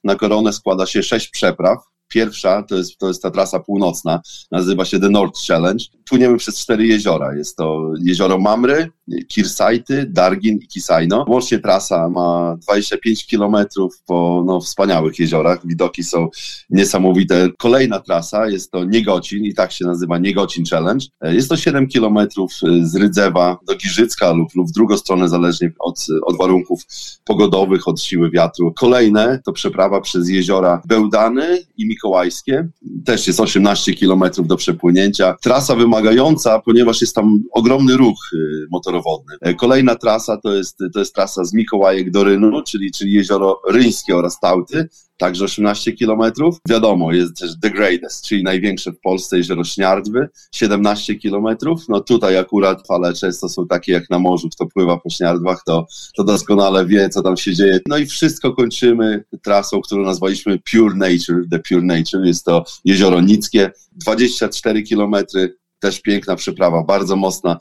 Na Koronę składa się 6 przepraw. Pierwsza to jest ta trasa północna, nazywa się The North Challenge. Płyniemy przez 4 jeziora. Jest to jezioro Mamry, Kirsajty, Dargin i Kisajno. Łącznie trasa ma 25 kilometrów po wspaniałych jeziorach. Widoki są niesamowite. Kolejna trasa jest to Niegocin i tak się nazywa Niegocin Challenge. Jest to 7 kilometrów z Rydzewa do Giżycka lub w drugą stronę, zależnie od warunków pogodowych, od siły wiatru. Kolejne to przeprawa przez jeziora Bełdany i Mikołajskie. Też jest 18 kilometrów do przepłynięcia. Trasa wymagająca, ponieważ jest tam ogromny ruch motorowodny. Kolejna trasa to jest trasa z Mikołajek do Rynu, czyli jezioro Ryńskie oraz Tałty. Także 18 kilometrów. Wiadomo, jest też The Greatest, czyli największe w Polsce jezioro Śniardwy, 17 kilometrów. No tutaj akurat fale często są takie jak na morzu. Kto pływa po Śniardwach, to doskonale wie, co tam się dzieje. No i wszystko kończymy trasą, którą nazwaliśmy Pure Nature, The Pure Nature. Jest to jezioro Nickie, 24 kilometry. Też piękna przeprawa, bardzo mocna,